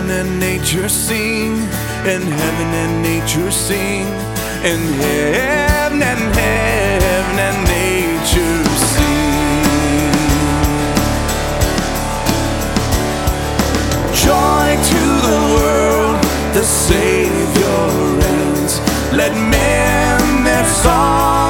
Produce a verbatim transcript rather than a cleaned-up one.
and nature sing, and heaven and nature sing, and heaven and heaven and nature sing. Joy to the world, the Savior reigns. Let men their song